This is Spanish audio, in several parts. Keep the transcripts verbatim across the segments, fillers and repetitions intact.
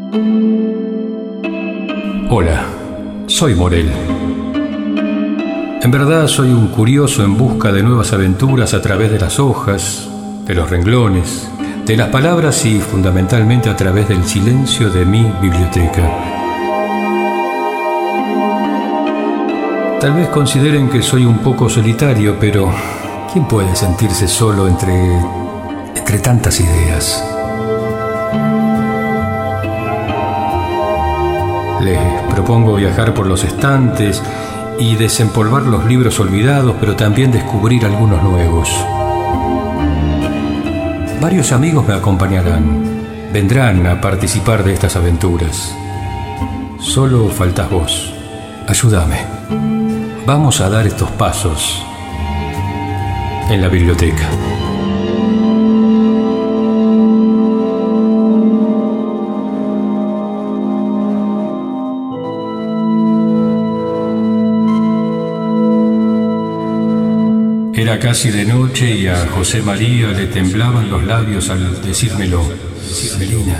Hola, soy Morel. En verdad soy un curioso en busca de nuevas aventuras a través de las hojas, de los renglones, de las palabras y fundamentalmente a través del silencio de mi biblioteca. Tal vez consideren que soy un poco solitario, pero ¿quién puede sentirse solo entre, entre tantas ideas? Les propongo viajar por los estantes y desempolvar los libros olvidados, pero también descubrir algunos nuevos. Varios amigos me acompañarán, vendrán a participar de estas aventuras. Solo faltas vos. Ayúdame. Vamos a dar estos pasos en la biblioteca. Era casi de noche y a José María le temblaban los labios al decírmelo. Celina.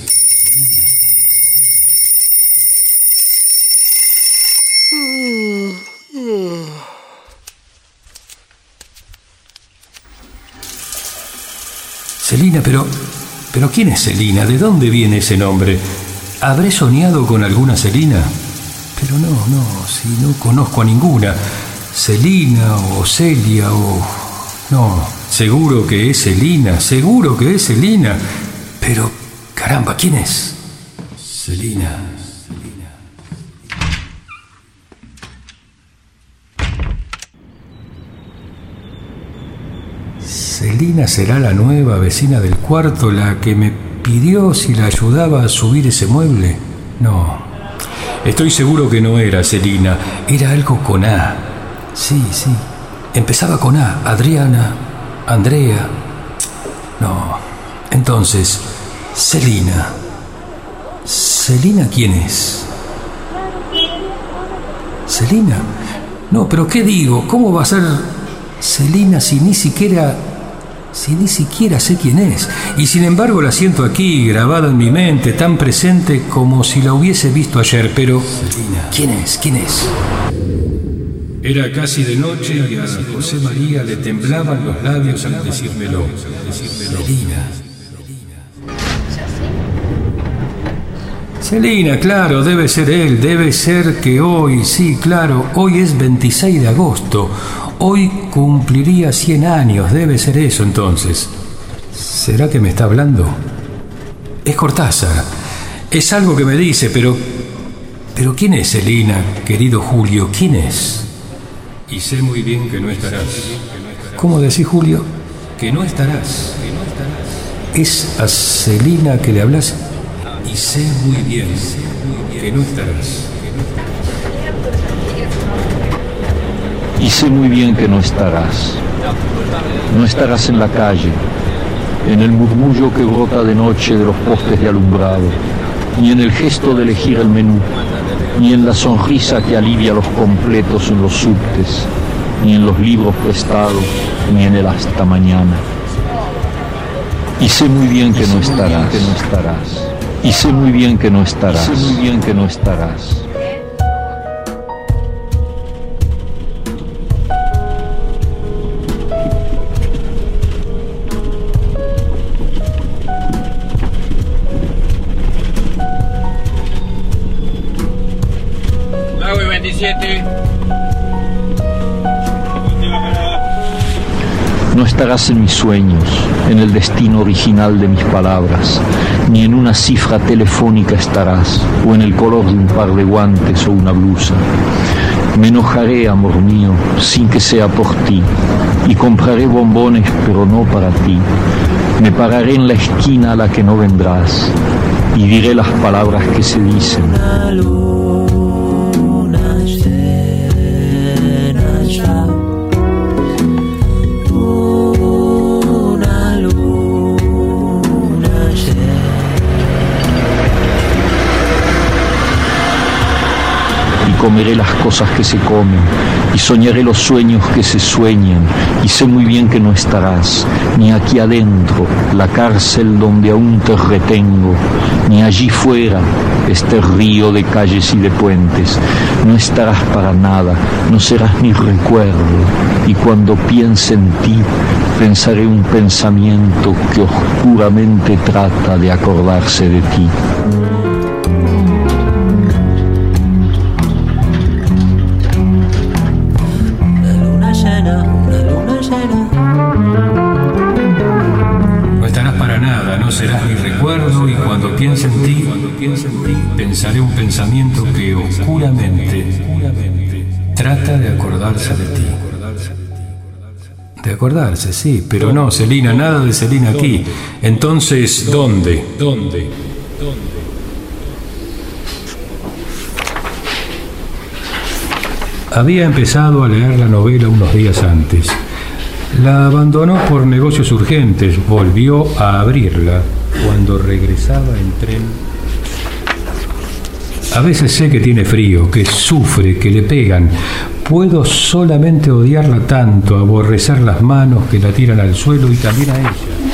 Celina, pero... ¿Pero quién es Celina? ¿De dónde viene ese nombre? ¿Habré soñado con alguna Celina? Pero no, no, si no conozco a ninguna. Celina o Celia o... No, seguro que es Celina, seguro que es Celina. Pero, caramba, ¿quién es? Celina. Celina será la nueva vecina del cuarto, la que me pidió si la ayudaba a subir ese mueble. No, estoy seguro que no era Celina, era algo con A. Sí, sí, empezaba con A, Adriana, Andrea. No, entonces, Celina. ¿Celina quién es? ¿Celina? No, pero ¿qué digo? ¿Cómo va a ser Celina si ni siquiera... si ni siquiera sé quién es? Y sin embargo la siento aquí, grabada en mi mente, tan presente como si la hubiese visto ayer, pero... Celina. ¿Quién es? ¿Quién es? Era casi de noche y a José María le temblaban los labios al decírmelo. Celina. Celina, claro, debe ser él, debe ser que hoy, sí, claro, hoy es veintiséis de agosto, hoy cumpliría cien años, debe ser eso entonces. ¿Será que me está hablando? Es Cortázar, es algo que me dice, pero... ¿Pero quién es Celina, querido Julio? ¿Quién es? Y sé muy bien que no estarás. ¿Cómo decís, Julio? Que no estarás. ¿Es a Celina que le hablas? Y sé muy bien que no estarás. Y sé muy bien que no estarás. No estarás en la calle, en el murmullo que brota de noche de los postes de alumbrado, ni en el gesto de elegir el menú, ni en la sonrisa que alivia los completos en los subtes, ni en los libros prestados, ni en el hasta mañana. Y sé muy bien que no estarás, que no estarás. Y sé muy bien que no estarás, y sé muy bien que no estarás. veintisiete. No estarás en mis sueños, en el destino original de mis palabras, ni en una cifra telefónica estarás, o en el color de un par de guantes o una blusa. Me enojaré, amor mío, sin que sea por ti, y compraré bombones, pero no para ti. Me pararé en la esquina a la que no vendrás, y diré las palabras que se dicen. comeré las cosas que se comen, y soñaré los sueños que se sueñan, y sé muy bien que no estarás, ni aquí adentro, la cárcel donde aún te retengo, ni allí fuera, este río de calles y de puentes. No estarás para nada, no serás ni recuerdo, y cuando piense en ti, pensaré un pensamiento que oscuramente trata de acordarse de ti. No estarás para nada, no serás mi recuerdo, y cuando piense en ti, pensaré un pensamiento que oscuramente trata de acordarse de ti. De acordarse, sí, pero no, Celina, nada de Celina aquí. Entonces, ¿dónde? ¿Dónde? ¿Dónde? Había empezado a leer la novela unos días antes. La abandonó por negocios urgentes, volvió a abrirla cuando regresaba en tren. A veces sé que tiene frío, que sufre, que le pegan. Puedo solamente odiarla tanto, aborrecer las manos que la tiran al suelo y también a ella.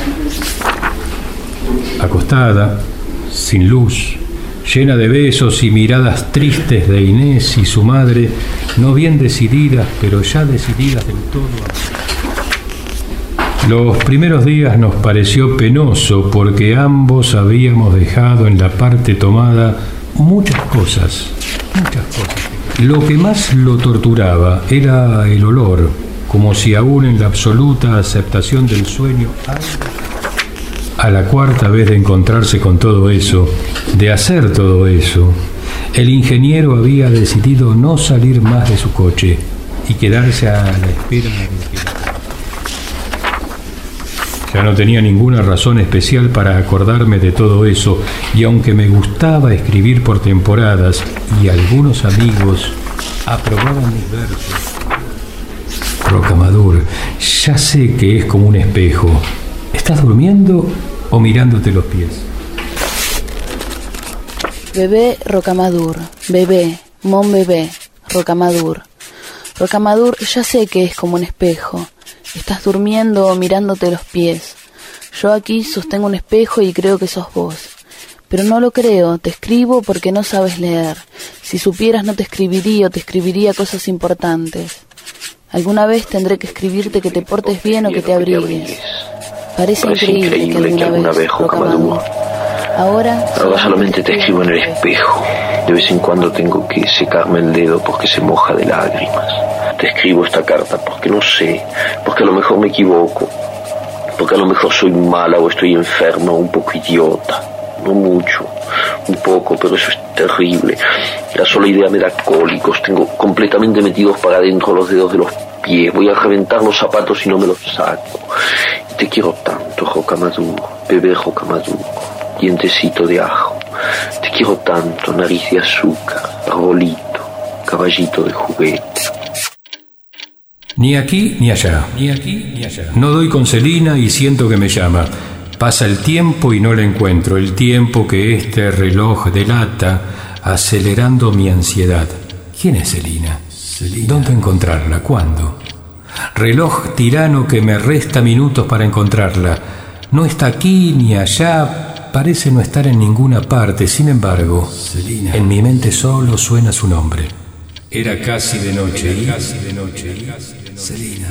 Acostada, sin luz, llena de besos y miradas tristes de Inés y su madre, no bien decididas, pero ya decididas del todo. Los primeros días nos pareció penoso porque ambos habíamos dejado en la parte tomada muchas cosas, muchas cosas. Lo que más lo torturaba era el olor, como si aún en la absoluta aceptación del sueño, a la cuarta vez de encontrarse con todo eso, de hacer todo eso, el ingeniero había decidido no salir más de su coche y quedarse a la espera de que... Ya no tenía ninguna razón especial para acordarme de todo eso, y aunque me gustaba escribir por temporadas y algunos amigos aprobaban mis versos, Rocamadour, ya sé que es como un espejo. ¿Estás durmiendo o mirándote los pies? Bebé Rocamadour, bebé, mon bebé, Rocamadour. Rocamadour, ya sé que es como un espejo. Estás durmiendo o mirándote los pies. Yo aquí sostengo un espejo y creo que sos vos. Pero no lo creo, te escribo porque no sabes leer. Si supieras no te escribiría o te escribiría cosas importantes. Alguna vez tendré que escribirte que te portes bien o que te abrigues. Parece, Parece increíble, increíble que alguna, que alguna vez, vez Rocamadour. Ahora, Ahora solamente te escribo en el espejo. De vez en cuando tengo que secarme el dedo porque se moja de lágrimas. Te escribo esta carta porque no sé, porque a lo mejor me equivoco, porque a lo mejor soy mala o estoy enferma o un poco idiota. No mucho, un poco, pero eso es terrible. La sola idea me da cólicos, tengo completamente metidos para adentro los dedos de los pies. Voy a reventar los zapatos y no me los saco. Y te quiero tanto, Rocamadour, bebé Rocamadour, dientecito de ajo. Te quiero tanto, nariz de azúcar, arbolito, caballito de juguete. Ni aquí ni allá, ni aquí ni allá. No doy con Celina y siento que me llama. Pasa el tiempo y no la encuentro, el tiempo que este reloj delata, acelerando mi ansiedad. ¿Quién es Celina? Celina. ¿Dónde encontrarla? ¿Cuándo? Reloj tirano que me resta minutos para encontrarla. No está aquí ni allá, parece no estar en ninguna parte. Sin embargo, Celina. En mi mente solo suena su nombre. Era casi de noche y... Casi de noche y... Celina.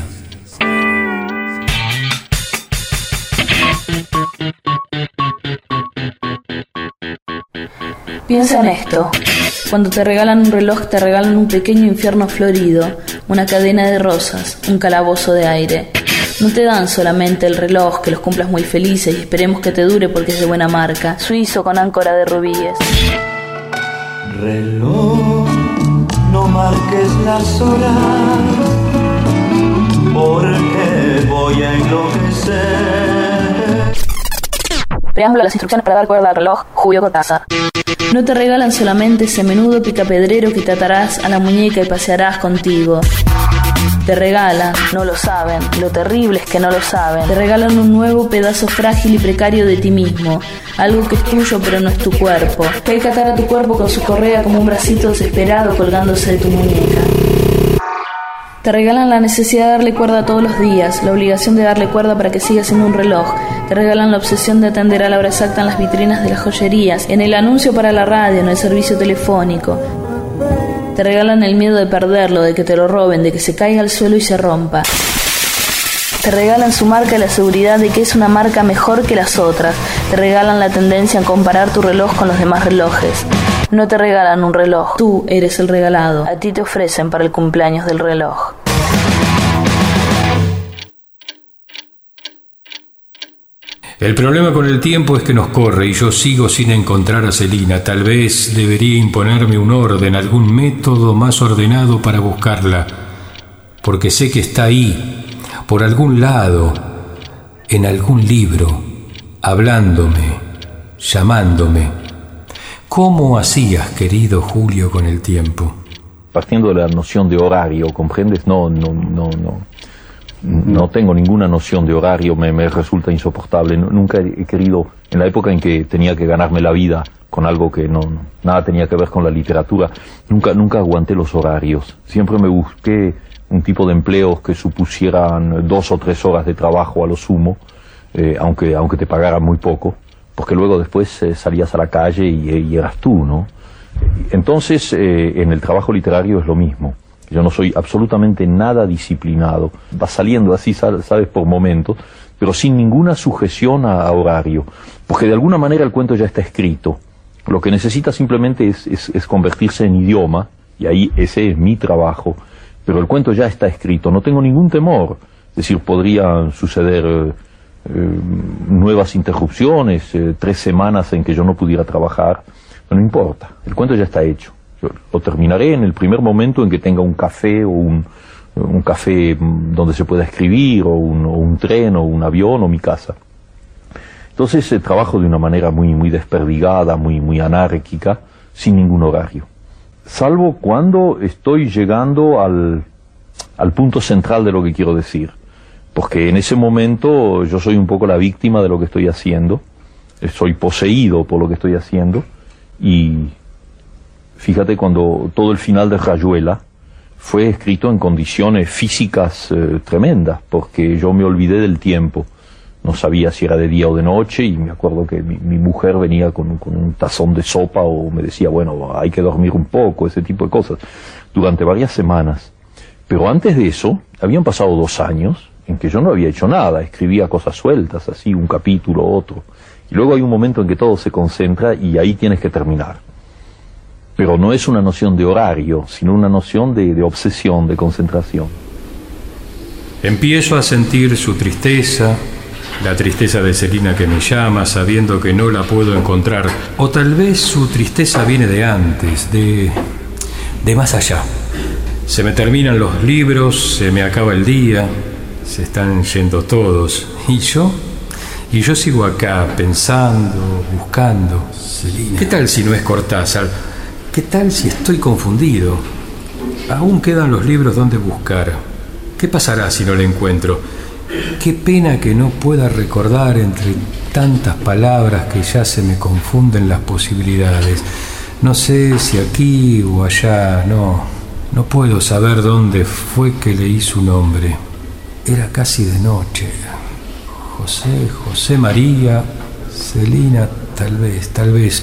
Piensa en esto. Cuando te regalan un reloj, te regalan un pequeño infierno florido, una cadena de rosas, un calabozo de aire. No te dan solamente el reloj, que los cumplas muy felices y esperemos que te dure porque es de buena marca, suizo con áncora de rubíes. Reloj, no marques las horas, porque voy a enloquecer. Preámbulo a las instrucciones para dar cuerda al reloj, Julio Cortázar. No te regalan solamente ese menudo picapedrero que te atarás a la muñeca y pasearás contigo. Te Te regalan, no lo saben, lo terrible es que no lo saben. Te regalan un nuevo pedazo frágil y precario de ti mismo, algo que es tuyo pero no es tu cuerpo, que hay que atar a tu cuerpo con su correa como un bracito desesperado colgándose de tu muñeca. Te regalan la necesidad de darle cuerda todos los días, la obligación de darle cuerda para que siga siendo un reloj. Te regalan la obsesión de atender a la hora exacta en las vitrinas de las joyerías, en el anuncio para la radio, en el servicio telefónico. Te regalan el miedo de perderlo, de que te lo roben, de que se caiga al suelo y se rompa. Te regalan su marca y la seguridad de que es una marca mejor que las otras. Te regalan la tendencia a comparar tu reloj con los demás relojes. No te regalan un reloj, tú eres el regalado. A ti te ofrecen para el cumpleaños del reloj. El problema con el tiempo es que nos corre y yo sigo sin encontrar a Celina. Tal vez debería imponerme un orden, algún método más ordenado para buscarla, porque sé que está ahí, por algún lado, en algún libro, hablándome, llamándome. ¿Cómo hacías, querido Julio, con el tiempo? Partiendo de la noción de horario, ¿comprendes? No, no, no, no. No tengo ninguna noción de horario, me, me resulta insoportable. Nunca he querido, en la época en que tenía que ganarme la vida con algo que no, no nada tenía que ver con la literatura, nunca, nunca aguanté los horarios. Siempre me busqué un tipo de empleos que supusieran dos o tres horas de trabajo a lo sumo, eh, aunque, aunque te pagaran muy poco, porque luego después eh, salías a la calle y, y eras tú, ¿no? Entonces, eh, en el trabajo literario es lo mismo. Yo no soy absolutamente nada disciplinado. Va saliendo así, sabes, por momentos, pero sin ninguna sujeción a, a horario. Porque de alguna manera el cuento ya está escrito. Lo que necesita simplemente es, es, es convertirse en idioma, y ahí ese es mi trabajo. Pero el cuento ya está escrito, no tengo ningún temor. Es decir, podrían suceder eh, eh, nuevas interrupciones, eh, tres semanas en que yo no pudiera trabajar. No, no importa, el cuento ya está hecho. Yo lo terminaré en el primer momento en que tenga un café o un, un café donde se pueda escribir, o un, o un tren, o un avión, o mi casa. Entonces eh, trabajo de una manera muy, muy desperdigada, muy, muy anárquica, sin ningún horario. Salvo cuando estoy llegando al, al punto central de lo que quiero decir. Porque en ese momento yo soy un poco la víctima de lo que estoy haciendo, soy poseído por lo que estoy haciendo, y fíjate, cuando todo el final de Rayuela fue escrito en condiciones físicas eh, tremendas, porque yo me olvidé del tiempo. No sabía si era de día o de noche, y me acuerdo que mi, mi mujer venía con, con un tazón de sopa, o me decía, bueno, hay que dormir un poco, ese tipo de cosas, durante varias semanas. Pero antes de eso, habían pasado dos años en que yo no había hecho nada, escribía cosas sueltas, así, un capítulo, otro. Y luego hay un momento en que todo se concentra y ahí tienes que terminar. Pero no es una noción de horario, sino una noción de, de obsesión, de concentración. Empiezo a sentir su tristeza, la tristeza de Celina que me llama, sabiendo que no la puedo encontrar. O tal vez su tristeza viene de antes, de, de más allá. Se me terminan los libros, se me acaba el día, se están yendo todos. ¿Y yo? Y yo sigo acá, pensando, buscando. Celina. ¿Qué tal si no es Cortázar? ¿Qué tal si estoy confundido? Aún quedan los libros donde buscar. ¿Qué pasará si no le encuentro? Qué pena que no pueda recordar entre tantas palabras que ya se me confunden las posibilidades. No sé si aquí o allá, no. No puedo saber dónde fue que leí su nombre. Era casi de noche. José, José María, Celina, tal vez, tal vez.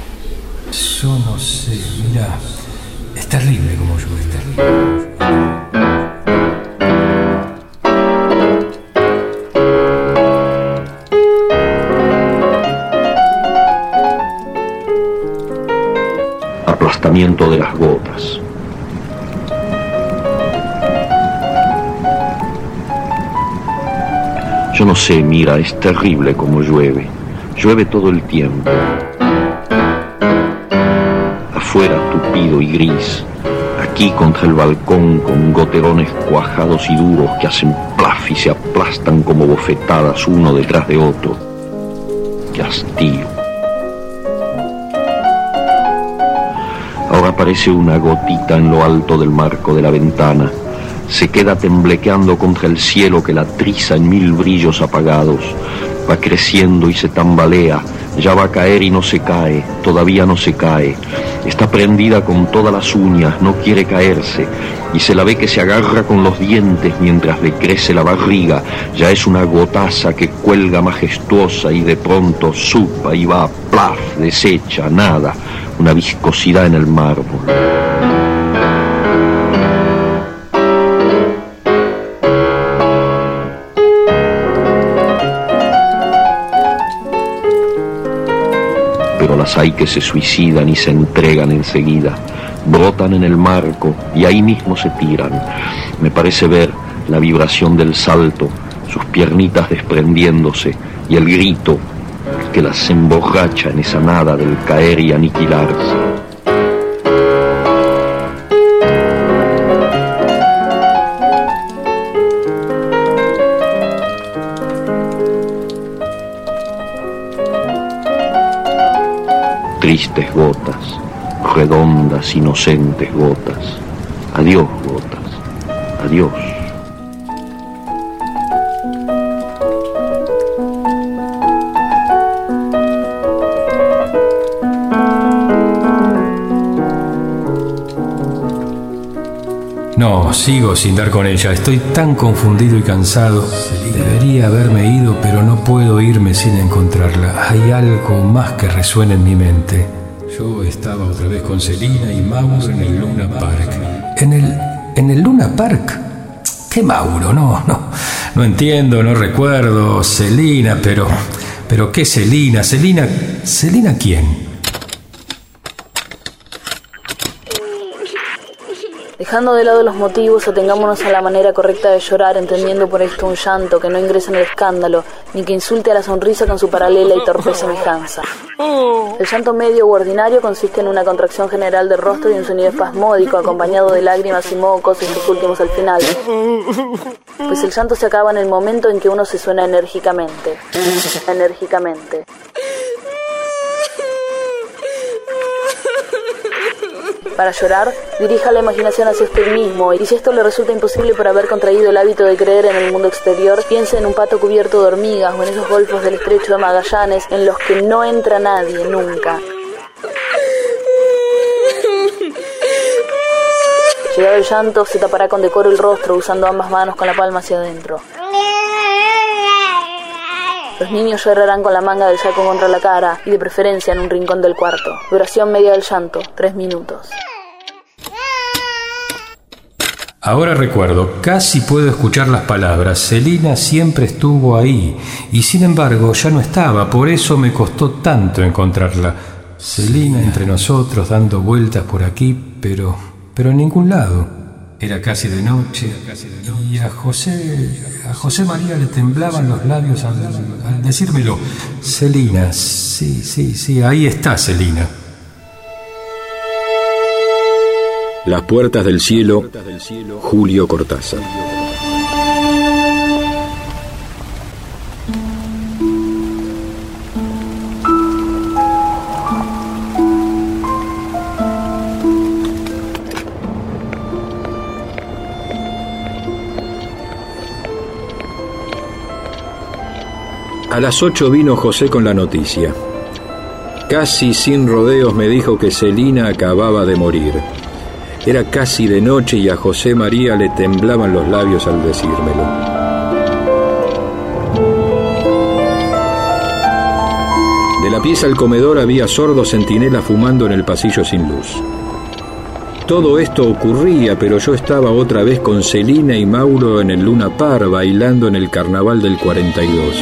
Yo no sé, mira, es terrible como yo, es terrible. Aplastamiento de las gotas. Yo no sé, mira, es terrible como llueve. Llueve todo el tiempo. Afuera tupido y gris, aquí contra el balcón con goterones cuajados y duros que hacen plaf y se aplastan como bofetadas uno detrás de otro. ¡Qué hastío! Ahora aparece una gotita en lo alto del marco de la ventana, Se queda temblequeando contra el cielo que la triza en mil brillos apagados. Va creciendo y se tambalea, ya va a caer y no se cae, todavía no se cae. Está prendida con todas las uñas, no quiere caerse, y se la ve que se agarra con los dientes mientras le crece la barriga. Ya es una gotaza que cuelga majestuosa y de pronto supa y va, plaf, deshecha, nada, una viscosidad en el mármol. Pero las hay que se suicidan y se entregan enseguida, brotan en el marco y ahí mismo se tiran. Me parece ver la vibración del salto, sus piernitas desprendiéndose y el grito que las emborracha en esa nada del caer y aniquilarse. Tristes gotas, redondas, inocentes gotas. Adiós, gotas, adiós. No, sigo sin dar con ella. Estoy tan confundido y cansado. Debería haberme ido, pero no puedo irme sin encontrarla. Hay algo más que resuena en mi mente. Yo estaba otra vez con Celina y Mauro en el Luna Park. ¿En el, en el Luna Park? ¿Qué Mauro? No, no. No entiendo, no recuerdo. Celina, pero... ¿Pero qué Celina? Celina... ¿Celina quién? Dejando de lado los motivos, atengámonos a la manera correcta de llorar, entendiendo por esto un llanto que no ingresa en el escándalo, ni que insulte a la sonrisa con su paralela y torpe semejanza. El llanto medio u ordinario consiste en una contracción general del rostro y un sonido espasmódico, acompañado de lágrimas y mocos, estos últimos al final. Pues el llanto se acaba en el momento en que uno se suena enérgicamente. Enérgicamente. Para llorar, dirija la imaginación hacia usted mismo, y si esto le resulta imposible por haber contraído el hábito de creer en el mundo exterior, piense en un pato cubierto de hormigas o en esos golfos del estrecho de Magallanes en los que no entra nadie nunca. Llegado el llanto, se tapará con decoro el rostro, usando ambas manos con la palma hacia adentro. Los niños llorarán con la manga del saco contra la cara, y de preferencia en un rincón del cuarto. Duración media del llanto, tres minutos. Ahora recuerdo, casi puedo escuchar las palabras. Celina siempre estuvo ahí, y sin embargo ya no estaba, por eso me costó tanto encontrarla. Celina entre nosotros, dando vueltas por aquí, pero, pero en ningún lado. Era casi de noche, y a José, a José María le temblaban los labios al, al decírmelo. Celina, sí, sí, sí, ahí está Celina. Las puertas del cielo, Julio Cortázar. A las ocho vino José con la noticia. Casi sin rodeos me dijo que Celina acababa de morir. Era casi de noche y a José María le temblaban los labios al decírmelo. De la pieza al comedor había sordos centinelas fumando en el pasillo sin luz. Todo esto ocurría, pero yo estaba otra vez con Celina y Mauro en el Luna Park bailando en el carnaval del cuarenta y dos.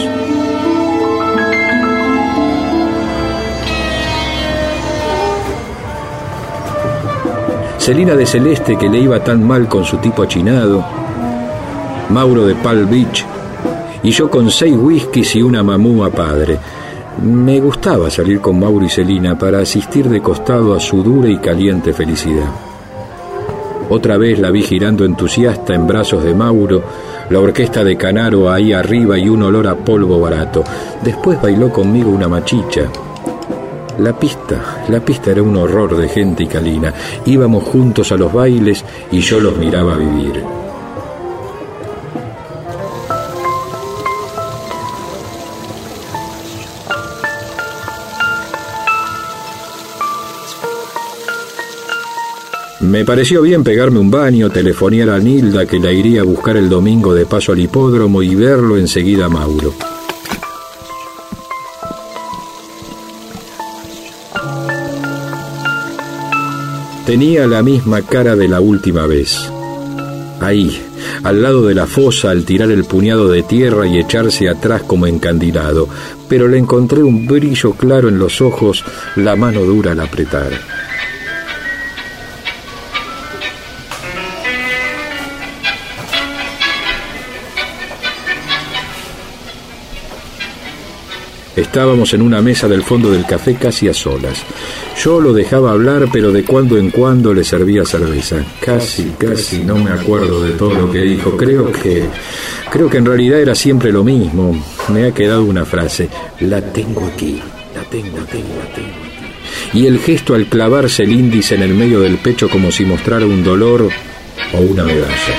Celina de celeste, que le iba tan mal con su tipo achinado, Mauro de Palm Beach, y yo con seis whiskies y una mamúa padre. Me gustaba salir con Mauro y Celina para asistir de costado a su dura y caliente felicidad. Otra vez la vi girando entusiasta en brazos de Mauro, la orquesta de Canaro ahí arriba y un olor a polvo barato. Después bailó conmigo una machicha. La pista, la pista era un horror de gente y calina. Íbamos juntos a los bailes y yo los miraba vivir. Me pareció bien pegarme un baño, telefonear a Nilda que la iría a buscar el domingo de paso al hipódromo y verlo enseguida a Mauro. Tenía la misma cara de la última vez. Ahí, al lado de la fosa, al tirar el puñado de tierra y echarse atrás como encandilado, pero le encontré un brillo claro en los ojos, la mano dura al apretar. Estábamos en una mesa del fondo del café casi a solas. Yo lo dejaba hablar, pero de cuando en cuando le servía cerveza. Casi, casi no me acuerdo de todo lo que dijo. Creo que, creo que en realidad era siempre lo mismo. Me ha quedado una frase. La tengo aquí, la tengo, la tengo, la tengo aquí. Y el gesto al clavarse el índice en el medio del pecho como si mostrara un dolor o una medalla.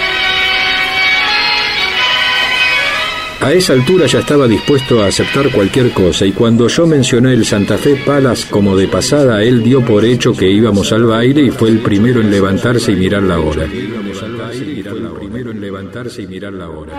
A esa altura ya estaba dispuesto a aceptar cualquier cosa, y cuando yo mencioné el Santa Fe Palace como de pasada, él dio por hecho que íbamos al baile y fue el primero en levantarse y mirar la hora. Primero en levantarse y mirar la hora.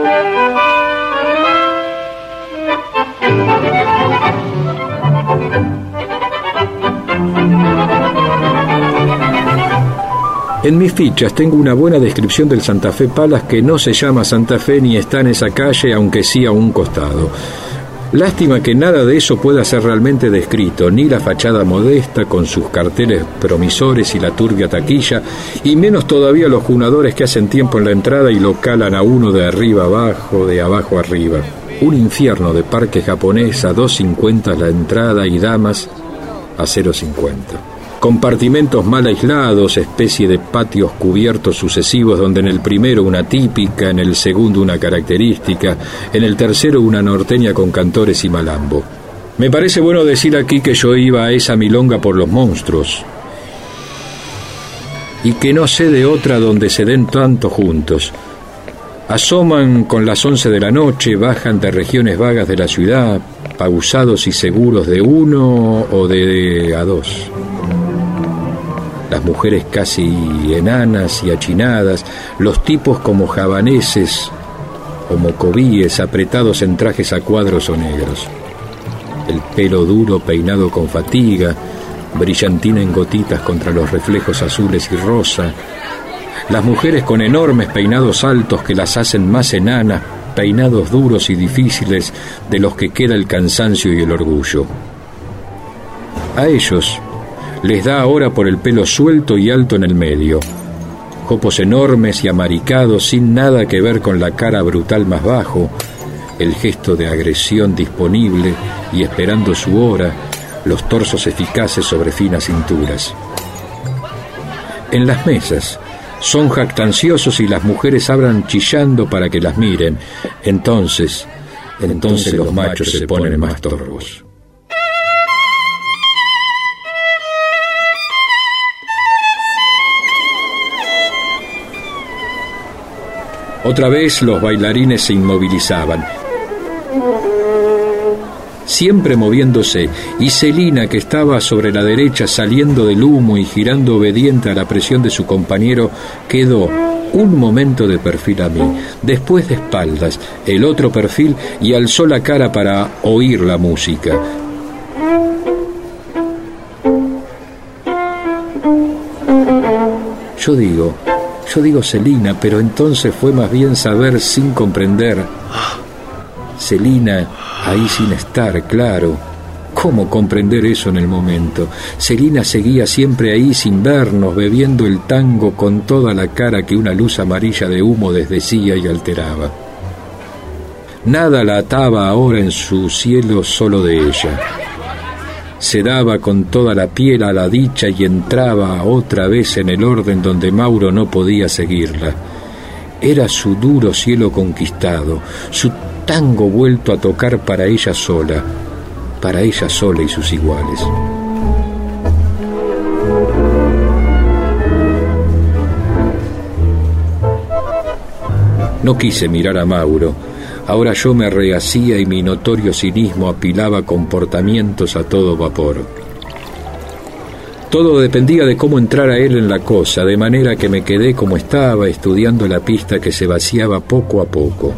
En mis fichas tengo una buena descripción del Santa Fe Palace que no se llama Santa Fe ni está en esa calle, aunque sí a un costado. Lástima que nada de eso pueda ser realmente descrito, ni la fachada modesta con sus carteles promisores y la turbia taquilla, y menos todavía los junadores que hacen tiempo en la entrada y lo calan a uno de arriba abajo, de abajo arriba. Un infierno de parque japonés a dos cincuenta la entrada y damas a cero cincuenta. Compartimentos mal aislados, especie de patios cubiertos sucesivos donde en el primero una típica, en el segundo una característica, en el tercero una norteña con cantores y malambo. Me parece bueno decir aquí que yo iba a esa milonga por los monstruos y que no sé de otra donde se den tanto juntos. Asoman con las once de la noche, bajan de regiones vagas de la ciudad, pausados y seguros de uno o de a dos. Las mujeres casi enanas y achinadas, los tipos como javaneses o mocobíes apretados en trajes a cuadros o negros. El pelo duro peinado con fatiga, brillantina en gotitas contra los reflejos azules y rosa. Las mujeres con enormes peinados altos que las hacen más enanas, peinados duros y difíciles de los que queda el cansancio y el orgullo. A ellos les da ahora por el pelo suelto y alto en el medio, copos enormes y amaricados sin nada que ver con la cara brutal más bajo, el gesto de agresión disponible y esperando su hora, los torsos eficaces sobre finas cinturas. En las mesas son jactanciosos y las mujeres hablan chillando para que las miren. Entonces, entonces los machos se ponen más torvos. Otra vez los bailarines se inmovilizaban, siempre moviéndose, y Celina, que estaba sobre la derecha saliendo del humo y girando obediente a la presión de su compañero, quedó un momento de perfil a mí, después de espaldas, el otro perfil, y alzó la cara para oír la música. Yo digo... Yo digo Celina, pero entonces fue más bien saber sin comprender. Celina, ahí sin estar, claro. ¿Cómo comprender eso en el momento? Celina seguía siempre ahí sin vernos, bebiendo el tango con toda la cara que una luz amarilla de humo desdecía y alteraba. Nada la ataba ahora en su cielo solo de ella. Se daba con toda la piel a la dicha y entraba otra vez en el orden donde Mauro no podía seguirla. Era su duro cielo conquistado, su tango vuelto a tocar para ella sola, para ella sola y sus iguales. No quise mirar a Mauro. Ahora yo me rehacía y mi notorio cinismo apilaba comportamientos a todo vapor. Todo dependía de cómo entrara él en la cosa, de manera que me quedé como estaba, estudiando la pista que se vaciaba poco a poco.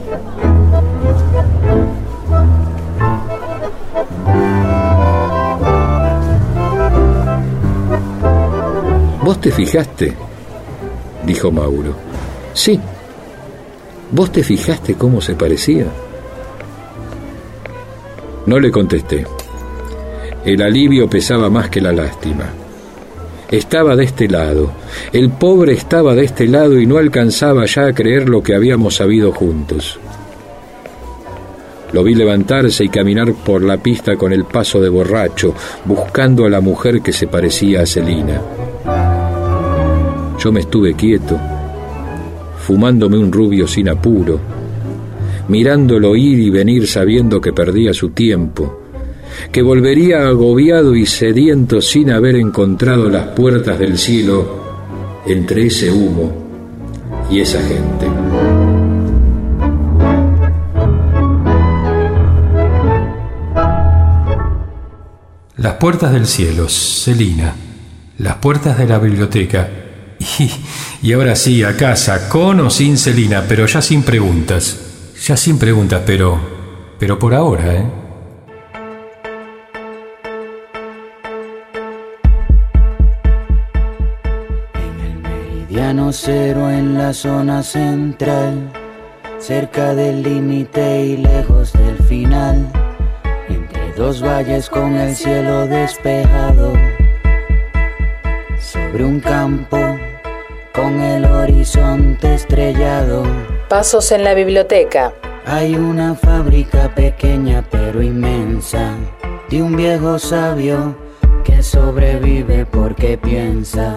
¿Vos te fijaste?, dijo Mauro. Sí. ¿Vos te fijaste cómo se parecía? No le contesté. El alivio pesaba más que la lástima. Estaba de este lado. El pobre estaba de este lado y no alcanzaba ya a creer lo que habíamos sabido juntos. Lo vi levantarse y caminar por la pista con el paso de borracho, buscando a la mujer que se parecía a Celina. Yo me estuve quieto, fumándome un rubio sin apuro, mirándolo ir y venir sabiendo que perdía su tiempo, que volvería agobiado y sediento sin haber encontrado las puertas del cielo entre ese humo y esa gente. Las puertas del cielo, Celina. Las puertas de la biblioteca. Y, y ahora sí, a casa, con o sin Celina, pero ya sin preguntas. Ya sin preguntas, pero... pero por ahora, ¿eh? Meridiano cero en la zona central, cerca del límite y lejos del final, entre dos valles con el cielo despejado, sobre un campo con el horizonte estrellado. Pasos en la biblioteca. Hay una fábrica pequeña pero inmensa, de un viejo sabio que sobrevive porque piensa.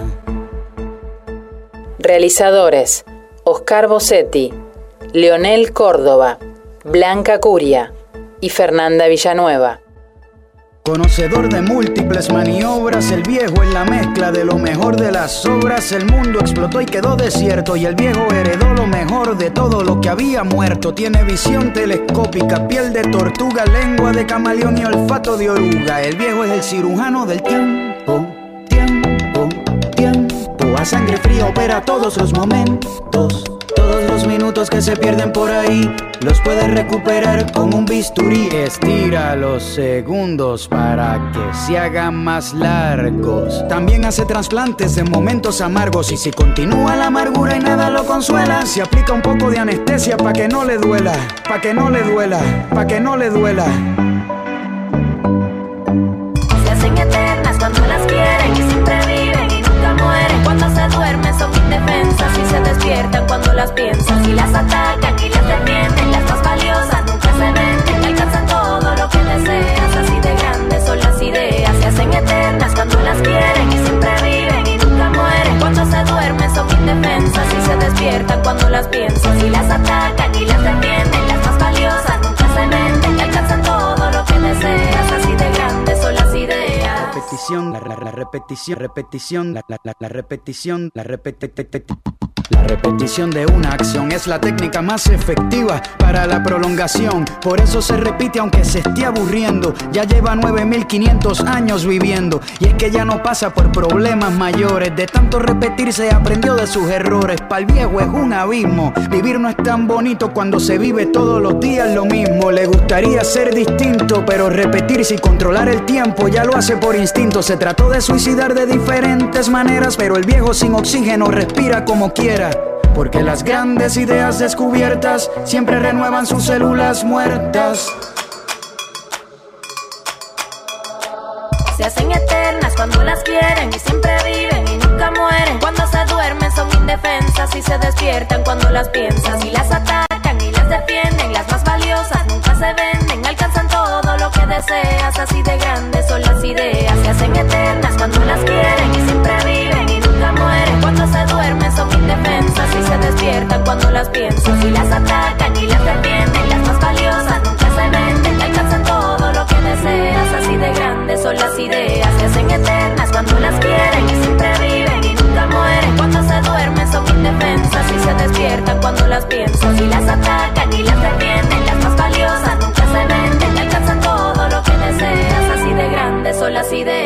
Realizadores: Oscar Bossetti, Leonel Córdoba, Blanca Curia y Fernanda Villanueva. Conocedor de múltiples maniobras, el viejo es la mezcla de lo mejor de las obras. El mundo explotó y quedó desierto, y el viejo heredó lo mejor de todo lo que había muerto. Tiene visión telescópica, piel de tortuga, lengua de camaleón y olfato de oruga. El viejo es el cirujano del tiempo, tiempo, tiempo. A sangre fría opera todos los momentos. Todos los minutos que se pierden por ahí los puedes recuperar con un bisturí. Estira los segundos para que se hagan más largos. También hace trasplantes en momentos amargos. Y si continúa la amargura y nada lo consuela, se aplica un poco de anestesia pa' que no le duela, pa' que no le duela, pa' que no le duela. Se hacen eternas cuando las quieren y siempre viven y nunca mueren. Cuando se duermen son indefensas y se despiertan cuando las piensas. Y las atacan y las defienden, las más valiosas nunca se venden. Alcanzan todo lo que deseas, así de grandes son las ideas. Se hacen eternas cuando las quieren y siempre viven y nunca mueren. Cuando se duermen son indefensas y se despiertan cuando las piensas. Y las atacan y las defienden, las más valiosas nunca se venden. Alcanzan todo lo que deseas, así de grandes son las ideas. Repetición, la, la, la repetición, repetición, la, la, la, la repetición, la repetición. La repetición de una acción es la técnica más efectiva para la prolongación. Por eso se repite aunque se esté aburriendo. Ya lleva nueve mil quinientos años viviendo. Y es que ya no pasa por problemas mayores. De tanto repetir se aprendió de sus errores. Pa'l viejo es un abismo. Vivir no es tan bonito cuando se vive todos los días lo mismo. Le gustaría ser distinto, pero repetirse y controlar el tiempo ya lo hace por instinto. Se trató de suicidar de diferentes maneras, pero el viejo sin oxígeno respira como quiera. Porque las grandes ideas descubiertas siempre renuevan sus células muertas. Se hacen eternas cuando las quieren y siempre viven y nunca mueren. Cuando se duermen son indefensas y se despiertan cuando las piensas. Y las atacan y las defienden, las más valiosas nunca se venden. Alcanzan todo lo que deseas, así de grandes son las ideas. Se hacen eternas cuando las quieren y siempre viven y nunca mueren. Cuando se duermen son indefensas y se despiertan cuando las piensas. Y las atacan y las defienden, las más valiosas nunca se venden. Alcanzan todo lo que deseas, así de grandes son las ideas. Se hacen eternas cuando las quieren y siempre viven y nunca mueren. Cuando se duermen son indefensas y se despiertan cuando las piensas. Y las atacan y las defienden, las más valiosas nunca se venden. Alcanzan todo lo que deseas, así de grandes son las ideas.